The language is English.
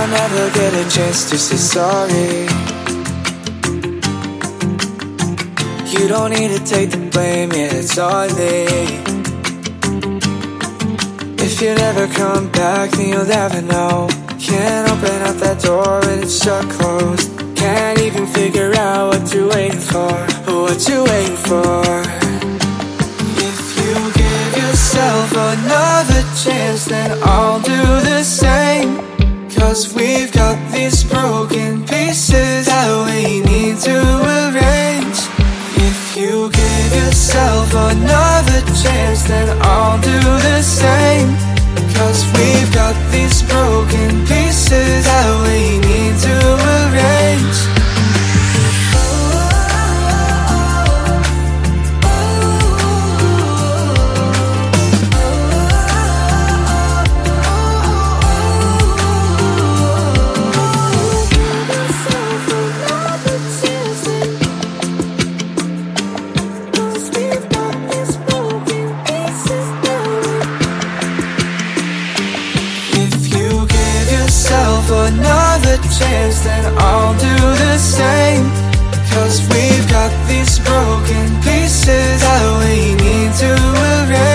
never get a chance to say sorry. You don't need to take the blame, yeah, it's all me. If you never come back, then you'll never know. Can't open up that door when it's shut closed. Can't even figure out what you're waiting for, what you're waiting for. If you give yourself another chance, then I'll do the same. 'Cause we've got these broken pieces that we need to arrange. If you give yourself another chance, then I'll do the same. 'Cause we've got these broken pieces that we need to arrange. Another chance, then I'll do the same. 'Cause we've got these broken pieces that we need to arrange.